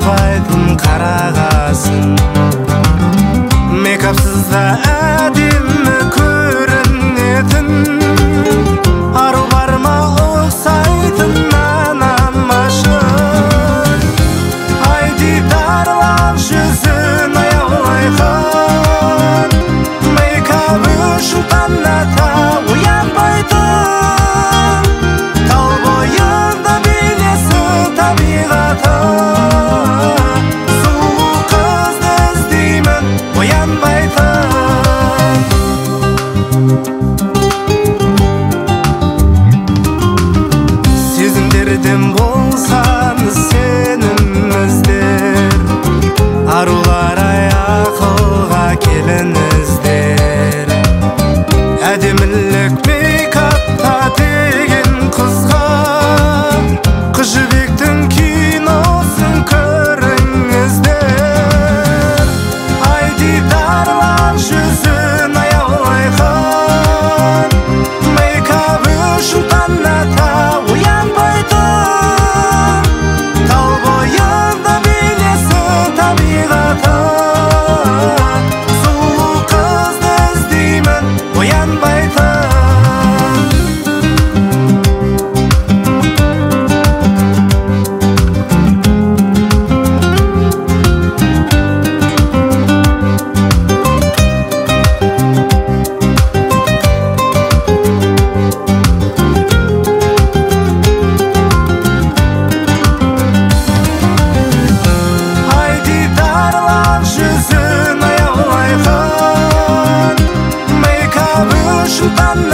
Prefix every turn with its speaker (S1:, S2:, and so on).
S1: ұқпайтын қарағасын. Мейкапсыз да әдемі көрінетін, ару бар ма ұқсайтын анамашын. Айди дарлап жүзін аяулайқан, мейкап үшін таңната оянбайтын. Тал бойында бейнесі табиғаты, сұлу қызды іздеймін оянбайтын. Сезімдерден болсан сенім іздер, арулар ақылға келіңіздер. Әдемілік мейкапта деген қызға, қыз жібектің киносын көріңіздер. Айди дарлап жүзін аяулайқан, мейкап үшін таңната оянбайтын. Тал бойында бейнесі табиғаты, сұлу қызды іздеймін оянбайтын. Айди дарлап жүзін аяулайқан, мейкап үшін